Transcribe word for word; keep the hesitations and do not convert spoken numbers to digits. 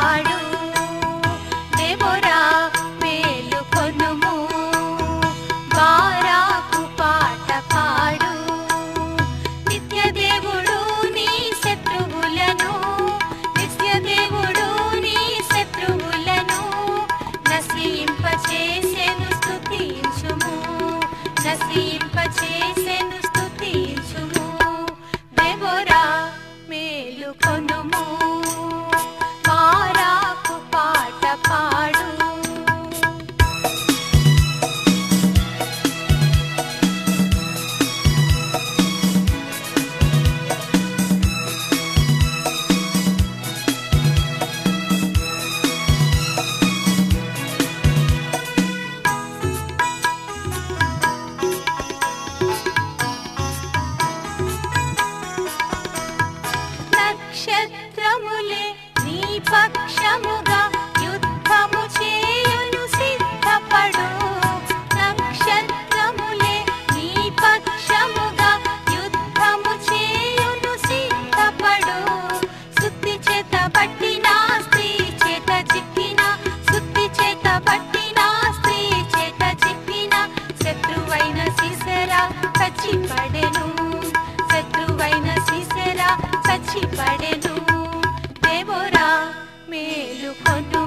పాడు దేవోరా మేలుకొనుము బారాకు పాట పాడు నిత్య దేవుడు నీ శత్రువులను నిత్య దేవుడు నీ శత్రువులను నశింపచేసెను స్తుతించుము నశింపచేసెను స్తుతించుము దేవోరా మేలుకొనుము బారాకు పాట పాడు నక్షత్రములే నీ పక్షముగా యుద్ధము చేయును సిద్ధపడు నక్షత్రములే నీ పక్షముగా యుద్ధము చేయును సిద్ధపడు సుత్తి చేత పట్టిన స్త్రీ చేత చిక్కిన సుత్తి చేత పట్టిన స్త్రీ చేత చిక్కిన శత్రువైన సిసెరా చచ్చిపడెను శత్రువైన సిసెరా చచ్చిపడెను దేవోరా మేలుకొను